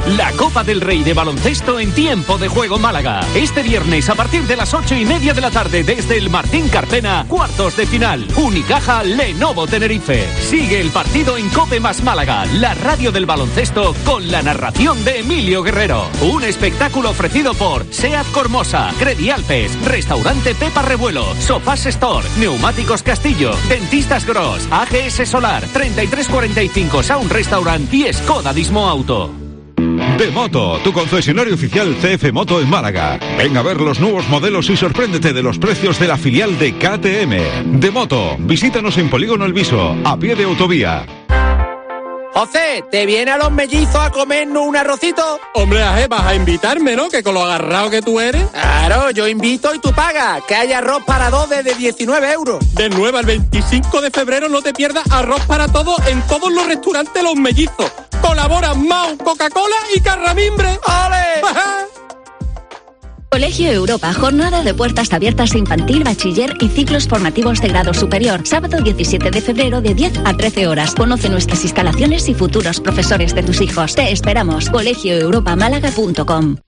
La Copa del Rey de baloncesto en Tiempo de Juego Málaga. Este viernes a partir de las 8:30 de la tarde desde el Martín Carpena, cuartos de final. Unicaja Lenovo Tenerife. Sigue el partido en COPE más Málaga, la radio del baloncesto con la narración de Emilio Guerrero. Un espectáculo ofrecido por SEAT Cormosa, Credi Alpes, Restaurante Pepa Revuelo, Sofás Store, Neumáticos Castillo, Dentistas Gross, AGS Solar, 3345 Sound Restaurant y Skoda Dismo Auto. Demoto, tu concesionario oficial CF Moto en Málaga. Ven a ver los nuevos modelos y sorpréndete de los precios de la filial de KTM. Demoto, visítanos en Polígono El Viso, a pie de autovía. José, ¿te viene a Los Mellizos a comernos un arrocito? Hombre, vas a invitarme, ¿no? Que con lo agarrado que tú eres. Claro, yo invito y tú pagas. Que hay arroz para dos desde 19 euros. Del 9 al 25 de febrero no te pierdas arroz para todos en todos los restaurantes Los Mellizos. Colaboran Mau, Coca-Cola y Carramimbre. ¡Ole! Colegio Europa, jornada de puertas abiertas infantil, bachiller y ciclos formativos de grado superior. Sábado 17 de febrero de 10 a 13 horas. Conoce nuestras instalaciones y futuros profesores de tus hijos. Te esperamos. colegioeuropamálaga.com.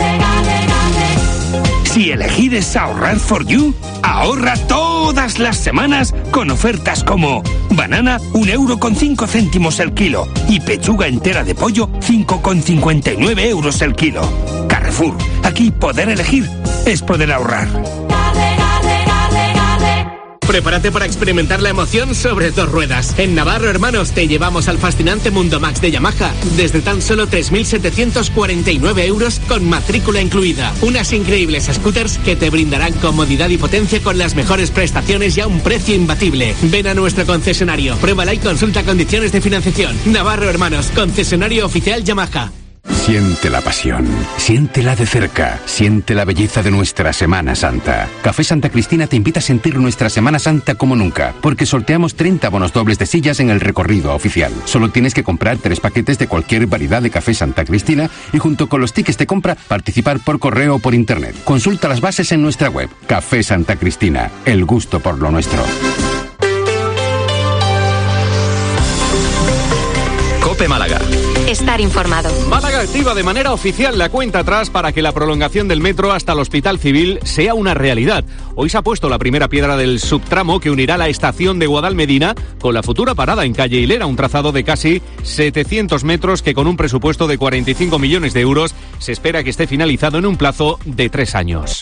Si elegir es ahorrar for you, ahorra todas las semanas con ofertas como banana 1,05 € el kilo y pechuga entera de pollo 5,59 € el kilo. Carrefour, aquí poder elegir es poder ahorrar. Prepárate para experimentar la emoción sobre dos ruedas. En Navarro Hermanos te llevamos al fascinante Mundo Max de Yamaha desde tan solo 3.749 € con matrícula incluida. Unas increíbles scooters que te brindarán comodidad y potencia con las mejores prestaciones y a un precio imbatible. Ven a nuestro concesionario, pruébala y consulta condiciones de financiación. Navarro Hermanos, concesionario oficial Yamaha. Siente la pasión, siéntela de cerca, siente la belleza de nuestra Semana Santa. Café Santa Cristina te invita a sentir nuestra Semana Santa como nunca, porque sorteamos 30 bonos dobles de sillas en el recorrido oficial. Solo tienes que comprar 3 paquetes de cualquier variedad de Café Santa Cristina y junto con los tickets de compra participar por correo o por internet. Consulta las bases en nuestra web. Café Santa Cristina, el gusto por lo nuestro. COPE Málaga. Estar informado. Málaga activa de manera oficial la cuenta atrás para que la prolongación del metro hasta el Hospital Civil sea una realidad. Hoy se ha puesto la primera piedra del subtramo que unirá la estación de Guadalmedina con la futura parada en calle Hilera, un trazado de casi 700 metros que con un presupuesto de 45 millones de euros se espera que esté finalizado en un plazo de 3 años.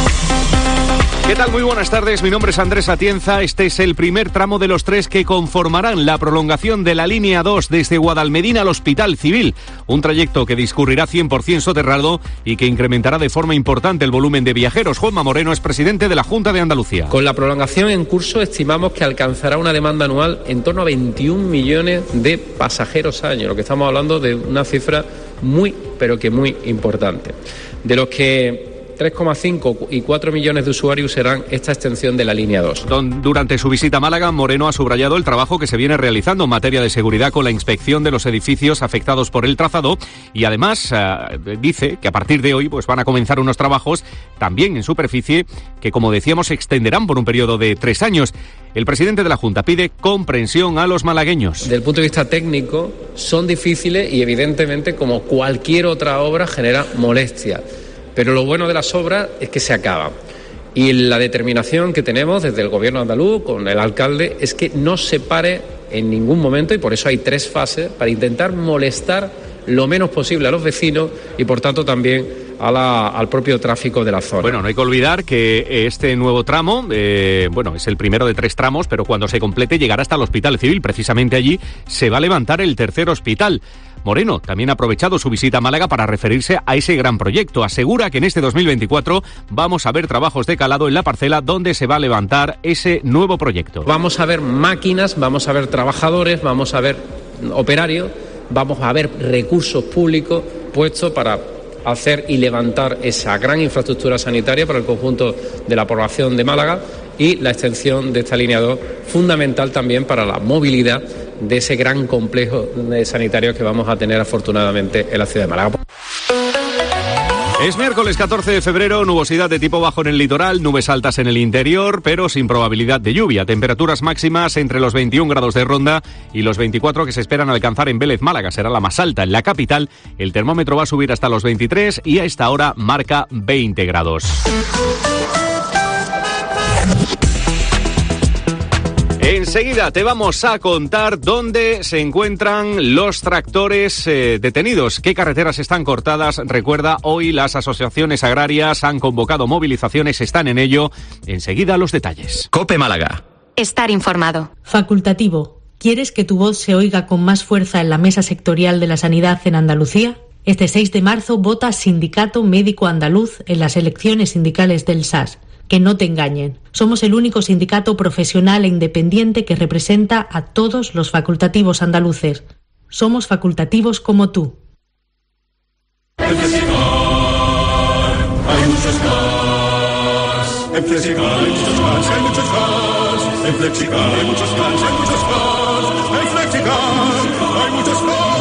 ¿Qué tal? Muy buenas tardes, mi nombre es Andrés Atienza. Este es el primer tramo de los 3 que conformarán la prolongación de la línea 2 desde Guadalmedina al Hospital Civil. Un trayecto que discurrirá 100% soterrado y que incrementará de forma importante el volumen de viajeros. Juanma Moreno es presidente de la Junta de Andalucía. Con la prolongación en curso estimamos que alcanzará una demanda anual en torno a 21 millones de pasajeros al año, lo que estamos hablando de una cifra muy, pero que muy importante. De los que 3,5 y 4 millones de usuarios serán esta extensión de la línea 2. Durante su visita a Málaga, Moreno ha subrayado el trabajo que se viene realizando en materia de seguridad con la inspección de los edificios afectados por el trazado y además dice que a partir de hoy van a comenzar unos trabajos también en superficie que, como decíamos, se extenderán por un periodo de 3 años. El presidente de la Junta pide comprensión a los malagueños. Desde el punto de vista técnico son difíciles y evidentemente, como cualquier otra obra, genera molestia. Pero lo bueno de las obras es que se acaban. Y la determinación que tenemos desde el gobierno andaluz, con el alcalde, es que no se pare en ningún momento, y por eso hay 3 fases, para intentar molestar lo menos posible a los vecinos y, por tanto, también al propio tráfico de la zona. Bueno, no hay que olvidar que este nuevo tramo, es el primero de 3 tramos, pero cuando se complete llegará hasta el Hospital Civil. Precisamente allí se va a levantar el tercer hospital. Moreno también ha aprovechado su visita a Málaga para referirse a ese gran proyecto. Asegura que en este 2024 vamos a ver trabajos de calado en la parcela donde se va a levantar ese nuevo proyecto. Vamos a ver máquinas, vamos a ver trabajadores, vamos a ver operarios, vamos a ver recursos públicos puestos para hacer y levantar esa gran infraestructura sanitaria para el conjunto de la población de Málaga y la extensión de esta línea 2, fundamental también para la movilidad de ese gran complejo sanitario que vamos a tener afortunadamente en la ciudad de Málaga. Es miércoles 14 de febrero, nubosidad de tipo bajo en el litoral, nubes altas en el interior, pero sin probabilidad de lluvia. Temperaturas máximas entre los 21 grados de Ronda y los 24 que se esperan alcanzar en Vélez, Málaga. Será la más alta. En la capital, el termómetro va a subir hasta los 23 y a esta hora marca 20 grados. Enseguida te vamos a contar dónde se encuentran los tractores detenidos, qué carreteras están cortadas. Recuerda, hoy las asociaciones agrarias han convocado movilizaciones, están en ello. Enseguida los detalles. COPE Málaga. Estar informado. Facultativo. ¿Quieres que tu voz se oiga con más fuerza en la mesa sectorial de la sanidad en Andalucía? Este 6 de marzo vota Sindicato Médico Andaluz en las elecciones sindicales del SAS. Que no te engañen. Somos el único sindicato profesional e independiente que representa a todos los facultativos andaluces. Somos facultativos como tú. En Flexicar hay muchos cars. En Flexicar hay muchos cars, hay muchos cars. En Flexicar hay muchos cars, hay muchos cars. En Flexicar hay muchos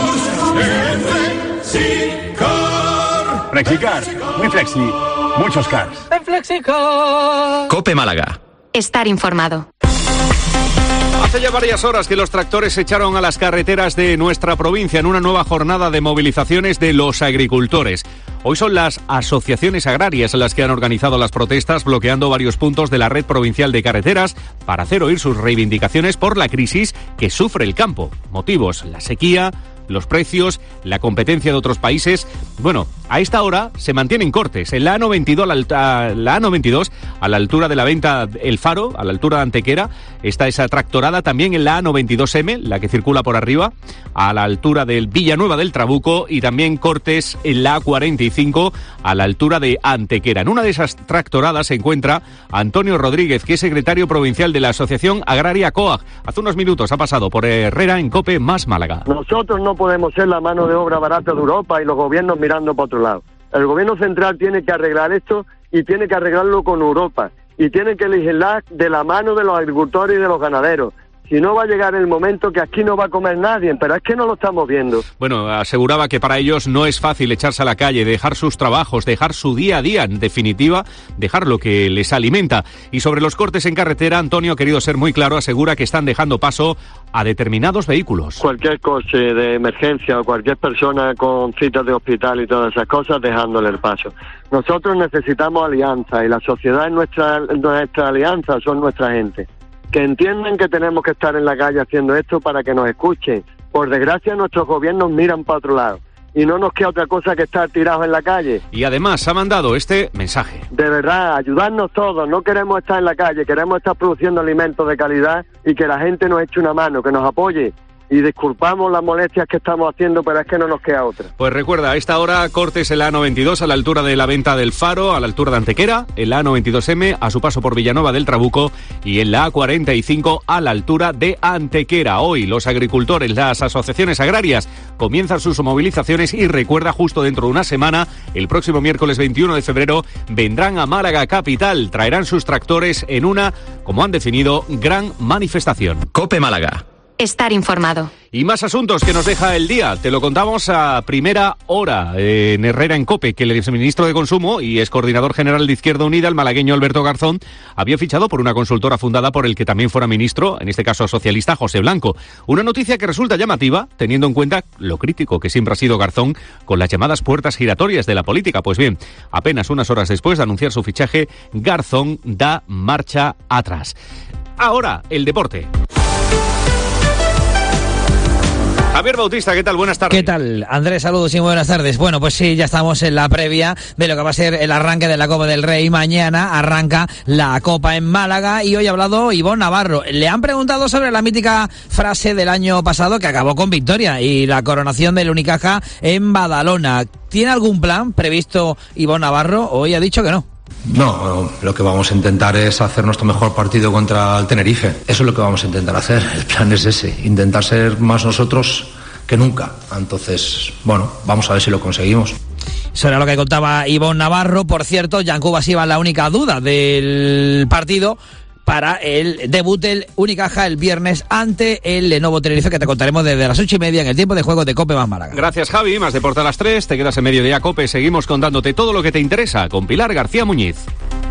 cars. En Flexicar. Flexicar, muy flexi. Muchos cars. En Flexicar. COPE Málaga. Estar informado. Hace ya varias horas que los tractores se echaron a las carreteras de nuestra provincia en una nueva jornada de movilizaciones de los agricultores. Hoy son las asociaciones agrarias las que han organizado las protestas, bloqueando varios puntos de la red provincial de carreteras para hacer oír sus reivindicaciones por la crisis que sufre el campo. Motivos: la sequía, los precios, la competencia de otros países. Bueno, a esta hora se mantienen cortes. En la A92, a la altura de la venta El Faro, a la altura de Antequera, está esa tractorada. También en la A92M, la que circula por arriba, a la altura del Villanueva del Trabuco, y también cortes en la A45, a la altura de Antequera. En una de esas tractoradas se encuentra Antonio Rodríguez, que es secretario provincial de la Asociación Agraria COAG. Hace unos minutos ha pasado por Herrera en COPE más Málaga. Nosotros no podemos ser la mano de obra barata de Europa y los gobiernos mirando para otro lado. El gobierno central tiene que arreglar esto y tiene que arreglarlo con Europa y tiene que legislar de la mano de los agricultores y de los ganaderos. Si no, va a llegar el momento que aquí no va a comer nadie, pero es que no lo estamos viendo. Bueno, aseguraba que para ellos no es fácil echarse a la calle, dejar sus trabajos, dejar su día a día, en definitiva, dejar lo que les alimenta. Y sobre los cortes en carretera, Antonio ha querido ser muy claro, asegura que están dejando paso a determinados vehículos. Cualquier coche de emergencia o cualquier persona con citas de hospital y todas esas cosas, dejándole el paso. Nosotros necesitamos alianza y la sociedad es nuestra alianza, son nuestra gente. Que entiendan que tenemos que estar en la calle haciendo esto para que nos escuchen. Por desgracia, nuestros gobiernos miran para otro lado y no nos queda otra cosa que estar tirados en la calle. Y además ha mandado este mensaje. De verdad, ayudarnos todos. No queremos estar en la calle, queremos estar produciendo alimentos de calidad y que la gente nos eche una mano, que nos apoye. Y disculpamos las molestias que estamos haciendo, pero es que no nos queda otra. Pues recuerda, a esta hora cortes en la A92 a la altura de la venta del Faro, a la altura de Antequera, en la A92M a su paso por Villanueva del Trabuco y en la A45 a la altura de Antequera. Hoy los agricultores, las asociaciones agrarias comienzan sus movilizaciones y recuerda, justo dentro de una semana, el próximo miércoles 21 de febrero, vendrán a Málaga capital, traerán sus tractores en una, como han definido, gran manifestación. COPE Málaga. Estar informado. Y más asuntos que nos deja el día. Te lo contamos a primera hora en Herrera en COPE, que el exministro de Consumo y ex coordinador general de Izquierda Unida, el malagueño Alberto Garzón, había fichado por una consultora fundada por el que también fuera ministro, en este caso socialista, José Blanco. Una noticia que resulta llamativa, teniendo en cuenta lo crítico que siempre ha sido Garzón con las llamadas puertas giratorias de la política. Pues bien, apenas unas horas después de anunciar su fichaje, Garzón da marcha atrás. Ahora, el deporte. Javier Bautista, ¿qué tal? Buenas tardes. ¿Qué tal? Andrés, saludos y buenas tardes. Bueno, pues sí, ya estamos en la previa de lo que va a ser el arranque de la Copa del Rey. Mañana arranca la Copa en Málaga y hoy ha hablado Ivonne Navarro. Le han preguntado sobre la mítica frase del año pasado que acabó con victoria y la coronación del Unicaja en Badalona. ¿Tiene algún plan previsto Ivonne Navarro? Hoy ha dicho que no. No, lo que vamos a intentar es hacer nuestro mejor partido contra el Tenerife. Eso es lo que vamos a intentar hacer. El plan es ese, intentar ser más nosotros que nunca. Entonces, bueno, vamos a ver si lo conseguimos. Eso era lo que contaba Ivonne Navarro. Por cierto, Yankuba Siva, la única duda del partido, para el debut del Unicaja el viernes ante el Lenovo Tenerife, que te contaremos desde las 8:30 en el tiempo de juego de COPE más Málaga. Gracias, Javi. Más deporte a las 3. Te quedas en Mediodía COPE. Seguimos contándote todo lo que te interesa con Pilar García Muñiz.